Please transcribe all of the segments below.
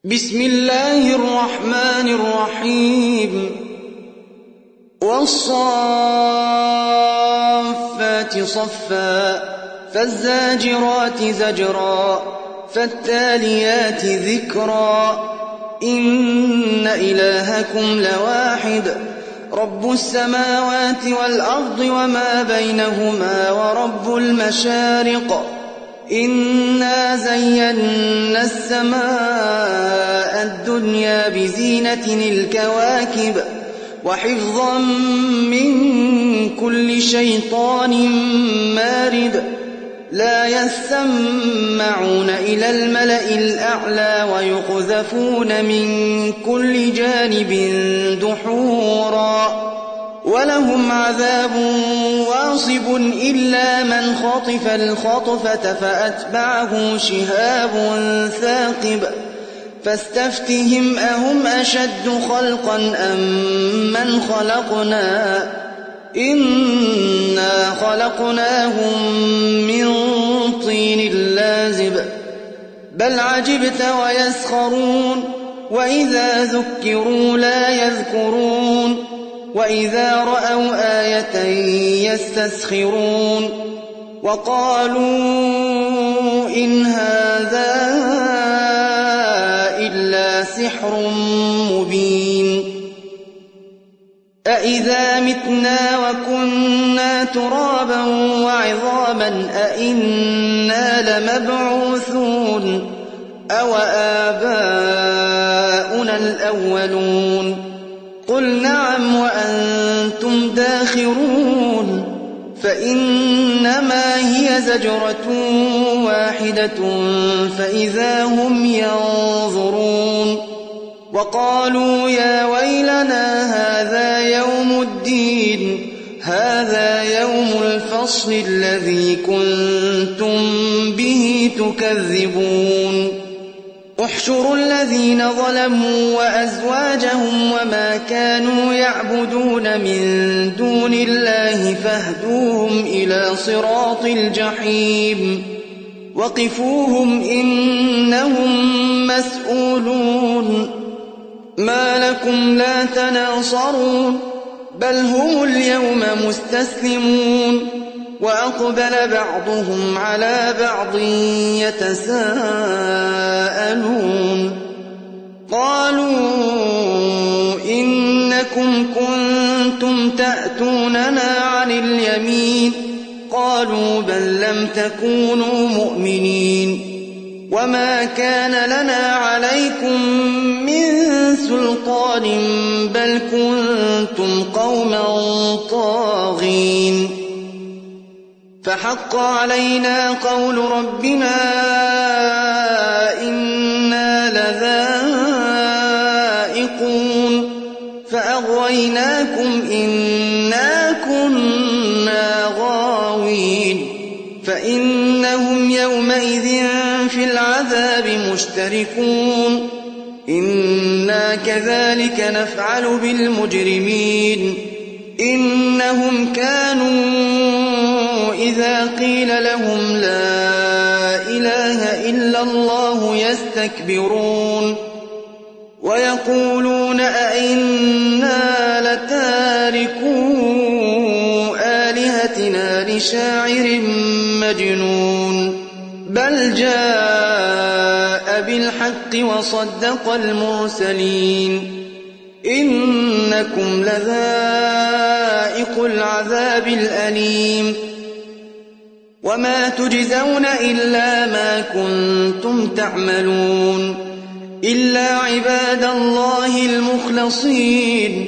بسم الله الرحمن الرحيم والصافات صفا فالزاجرات زجرا فالتاليات ذكرا إن إلهكم لواحد رب السماوات والأرض وما بينهما ورب المشارق إنا زينا السماء الدنيا بزينة الكواكب وحفظا من كل شيطان مارد لا يسمعون إلى الملأ الأعلى ويقذفون من كل جانب دحورا ولهم عذاب واصب إلا من خطف الخطفة فأتبعه شهاب ثاقب فاستفتهم أهم أشد خلقا أم من خلقنا إنا خلقناهم من طين لازب بل عجبت ويسخرون وإذا ذكروا لا يذكرون وإذا رأوا آية يستسخرون وقالوا إن هذا إلا سحر مبين أإذا متنا وكنا ترابا وعظاما أإنا لمبعوثون أو آباؤنا الأولون قل نعم وأنتم داخرون فإنما هي زجرة واحدة فإذا هم ينظرون وقالوا يا ويلنا هذا يوم الدين هذا يوم الفصل الذي كنتم به تكذبون احشروا الذين ظلموا وأزواجهم وما كانوا يعبدون من دون الله فاهدوهم إلى صراط الجحيم وقفوهم إنهم مسؤولون ما لكم لا تناصرون بل هم اليوم مستسلمون وأقبل بعضهم على بعض يتساءلون قالوا إنكم كنتم تأتوننا عن اليمين قالوا بل لم تكونوا مؤمنين وما كان لنا عليكم من سلطان بل كنتم قوما طاغين فحق علينا قول ربنا إنا لذائقون فأغويناكم إنا كنا غاوين فإنهم يومئذ في العذاب مشتركون إنا كذلك نفعل بالمجرمين إنهم كانوا إذا قيل لهم لا إله إلا الله يستكبرون ويقولون أئنا لتاركو آلهتنا لشاعر مجنون بل جاء بالحق وصدق المرسلين إنكم لذائق العذاب الأليم وما تجزون إلا ما كنتم تعملون إلا عباد الله المخلصين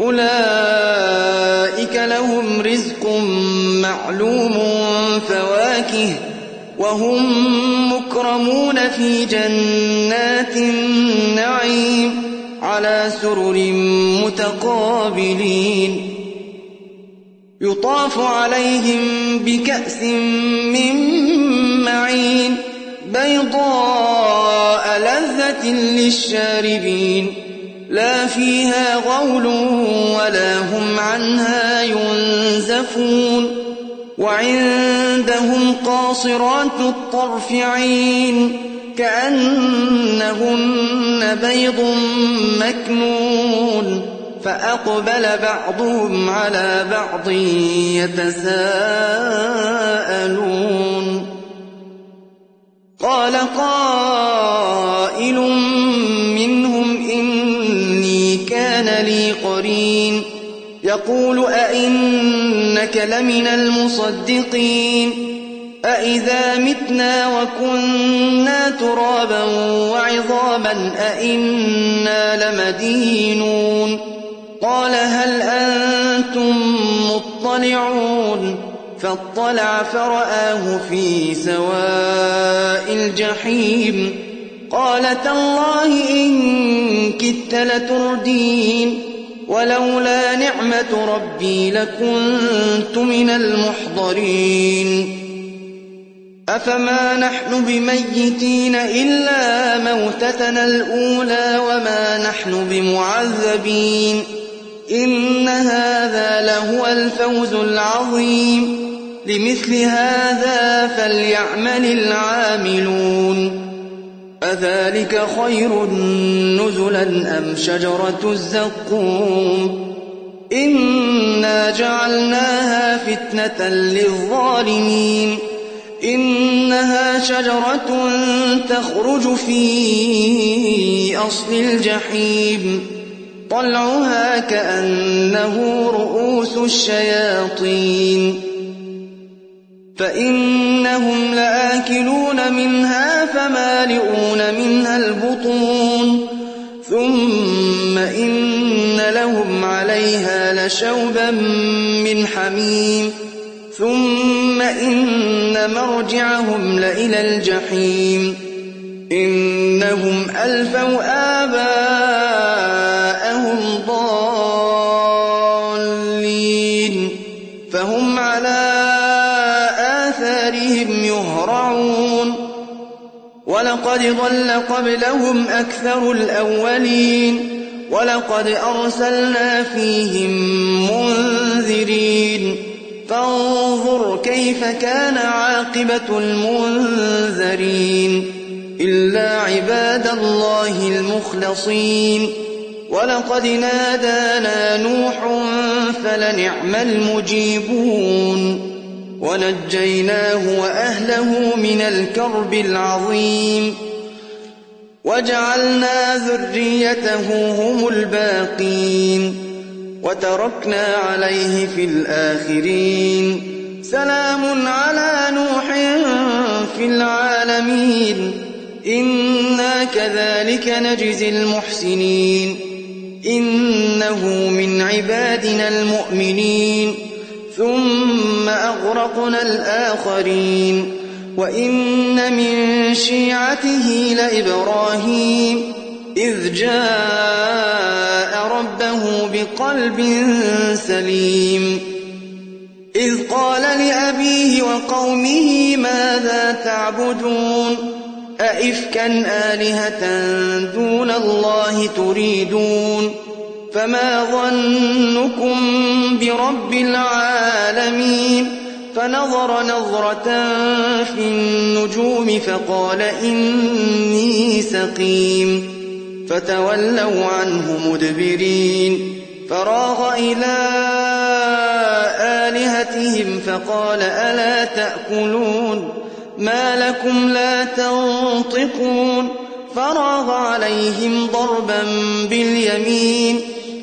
أولئك لهم رزق معلوم فواكه وهم مكرمون في جنات النعيم على سرر متقابلين يطاف عليهم بكأس من معين بيضاء لذة للشاربين لا فيها غول ولا هم عنها ينزفون وعندهم قاصرات الطرف عين كأنهن بيض مكنون فأقبل بعضهم على بعض يتساءلون قال قائل منهم إني كان لي قرين يقول أئنك لمن المصدقين أئذا متنا وكنا ترابا وعظاما أئنا لمدينون قال هل أنتم مطلعون فاطلع فرآه في سواء الجحيم قال تالله إن كدت لتردين ولولا نعمة ربي لكنت من المحضرين أفما نحن بميتين إلا موتتنا الأولى وما نحن بمعذبين إن هذا لهو الفوز العظيم لمثل هذا فليعمل العاملون أذلك خير نزلا أم شجرة الزقوم إنا جعلناها فتنة للظالمين إنها شجرة تخرج في أصل الجحيم طلعها كأنه رؤوس الشياطين فإنهم لآكلون منها فمالئون منها البطون ثم إن لهم عليها لشوبا من حميم ثم إن مرجعهم لإلى الجحيم إنهم ألفوا آباءهم ضالين فهم على آثارهم يهرعون ولقد ضل قبلهم أكثر الأولين ولقد أرسلنا فيهم منذرين فانظر كيف كان عاقبة المنذرين إلا عباد الله المخلصين ولقد نادانا نوح فلنعم المجيبون ونجيناه وأهله من الكرب العظيم وجعلنا ذريته هم الباقين وتركنا عليه في الآخرين سلام على نوح في العالمين إنا كذلك نجزي المحسنين إنه من عبادنا المؤمنين ثم أغرقنا الآخرين وإن من شيعته لإبراهيم إذ جاء ربه بقلب سليم إذ قال لأبيه وقومه ماذا تعبدون أئفكا آلهة دون الله تريدون فما ظنكم برب العالمين فنظر نظرة في النجوم فقال إني سقيم فتولوا عنه مدبرين فراغ إلى آلهتهم فقال ألا تأكلون ما لكم لا تنطقون فراغ عليهم ضربا باليمين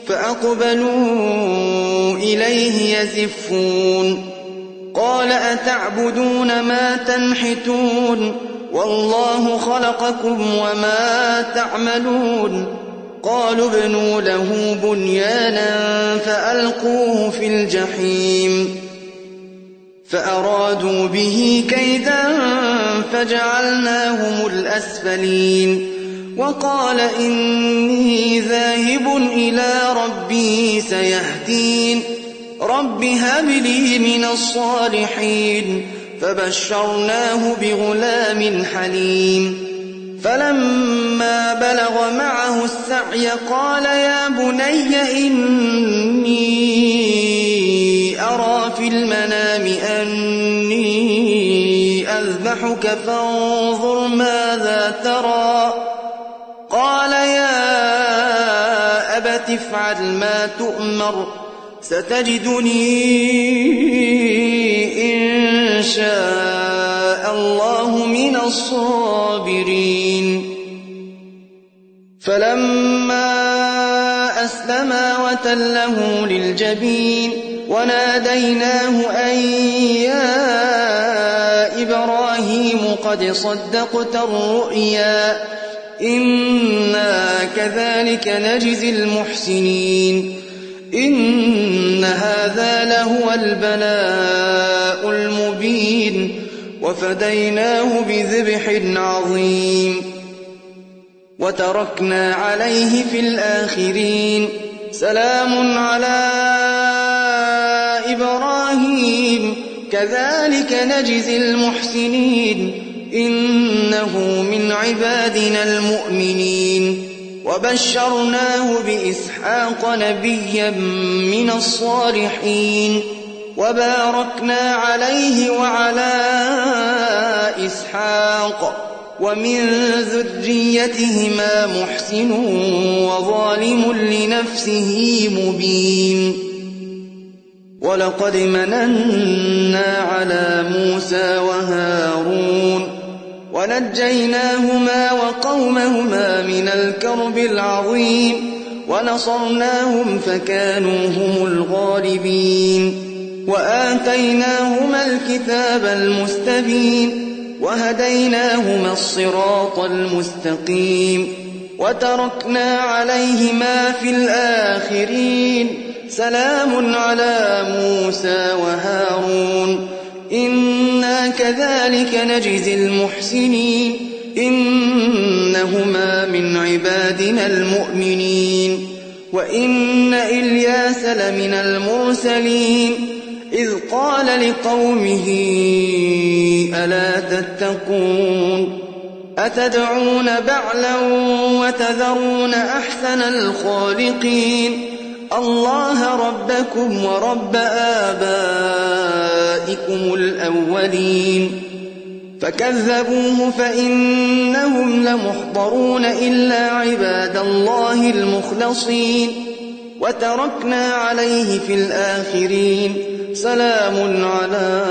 فأقبلوا إليه يزفون قال أتعبدون ما تنحتون والله خلقكم وما تعملون قالوا ابنوا له بنيانا فألقوه في الجحيم فأرادوا به كيدا فجعلناهم الأسفلين وقال إني ذاهب إلى ربي سيهدين رب هب لي من الصالحين فبشرناه بغلام حليم فلما بلغ معه السعي قال يا بني إني أرى في المنام أني أذبحك سأريحك فانظر ماذا ترى. قال يا أبت افعل ما تؤمر ستجدني إن شاء الله من الصابرين. فلما أسلما وتله للجبين وناديناه أن يا إبراهيم قد صدقت الرؤيا إنا كذلك نجزي المحسنين إن هذا لهو البلاء المبين وفديناه بذبح عظيم وتركنا عليه في الآخرين سلام على إبراهيم كذلك نجزي المحسنين إنه من عبادنا المؤمنين وبشرناه بإسحاق نبيا من الصالحين وباركنا عليه وعلى إسحاق ومن ذريتهما محسن وظالم لنفسه مبين. ولقد مننا على موسى وهارون ونجيناهما وقومهما من الكرب العظيم ونصرناهم فكانوا هم الغالبين وآتيناهما الكتاب المستبين وهديناهما الصراط المستقيم وتركنا عليهما في الآخرين سلام على موسى وهارون إنا كذلك نجزي المحسنين إنهما من عبادنا المؤمنين. وإن إلياس لمن المرسلين إذ قال لقومه ألا تتقون أتدعون بعلا وتذرون أحسن الخالقين الله ربكم ورب آبائكم الأولين. فكذبوه فإنهم لمحضرون إلا عباد الله المخلصين وتركنا عليه في الآخرين سلام على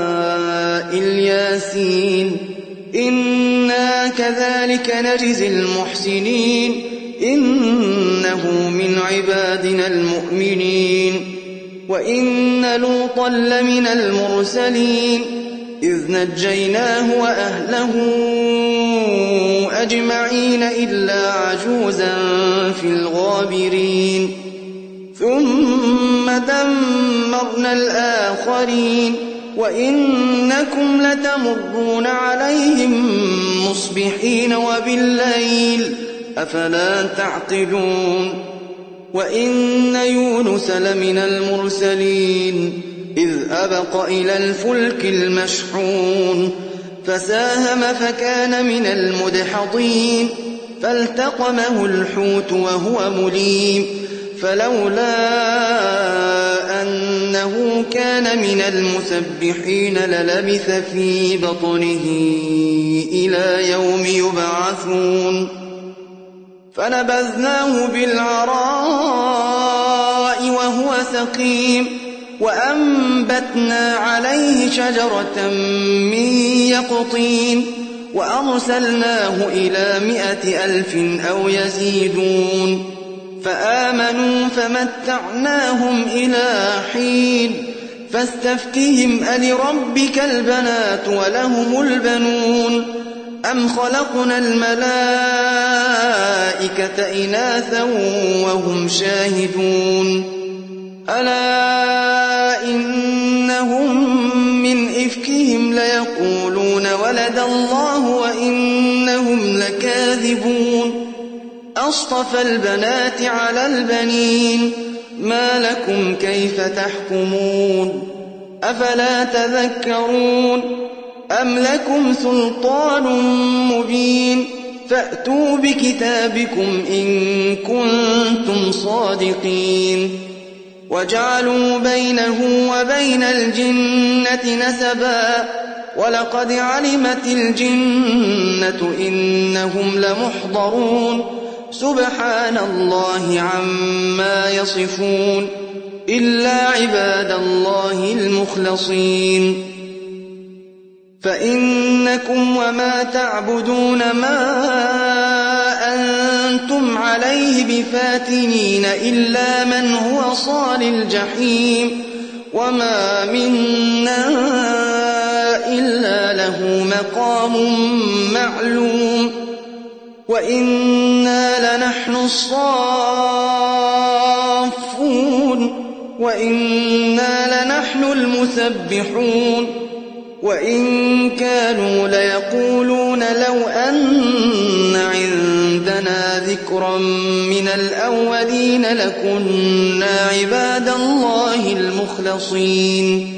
الياسين إنا كذلك نجزي المحسنين إنه من عبادنا المؤمنين. وإن لوطا لمن المرسلين إذ نجيناه وأهله أجمعين إلا عجوزا في الغابرين ثم دمرنا الآخرين وإنكم لتمرون عليهم مصبحين وبالليل أفلا تعقلون. وإن يونس لمن المرسلين إذ أبق إلى الفلك المشحون فساهم فكان من المدحضين فالتقمه الحوت وهو مليم فلولا أنه كان من المسبحين للبث في بطنه إلى يوم يبعثون فنبذناه بالعراء وهو سقيم وأنبتنا عليه شجرة من يقطين وأرسلناه إلى 100,000 أو يزيدون فآمنوا فمتعناهم إلى حين فاستفتهم ألربك البنات ولهم البنون أم خلقنا الملائكة إناثا وهم شاهدون ألا إنهم من إفكهم ليقولون ولد الله وإنهم لكاذبون أصطفى البنات على البنين ما لكم كيف تحكمون أفلا تذكرون أم لكم سلطان مبين فأتوا بكتابكم إن كنتم صادقين وجعلوا بينه وبين الجنة نسبا ولقد علمت الجنة إنهم لمحضرون سبحان الله عما يصفون إلا عباد الله المخلصين فإنكم وما تعبدون ما أنتم عليه بفاتنين إلا من هو صال الجحيم وما منا إلا له مقام معلوم وإنا لنحن الصافون وإنا لنحن المسبحون وإن كانوا ليقولون لو أن عندنا ذكرا من الأولين لكنا عباد الله المخلصين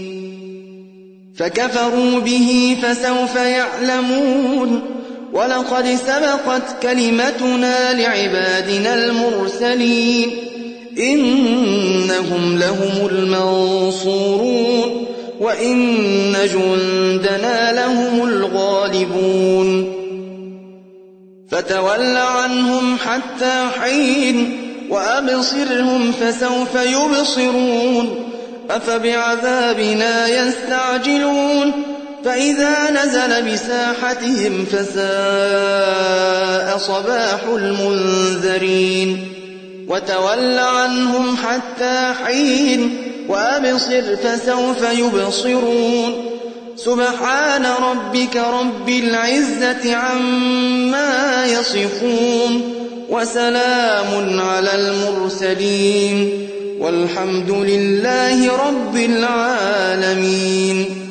فكفروا به فسوف يعلمون ولقد سبقت كلمتنا لعبادنا المرسلين إنهم لهم المنصورون وإن جندنا لهم الغالبون فتول عنهم حتى حين وأبصرهم فسوف يبصرون أفبعذابنا يستعجلون فإذا نزل بساحتهم فساء صباح المنذرين وتول عنهم حتى حين وأبصر فسوف يبصرون سبحان ربك رب العزة عما يصفون وسلام على المرسلين والحمد لله رب العالمين.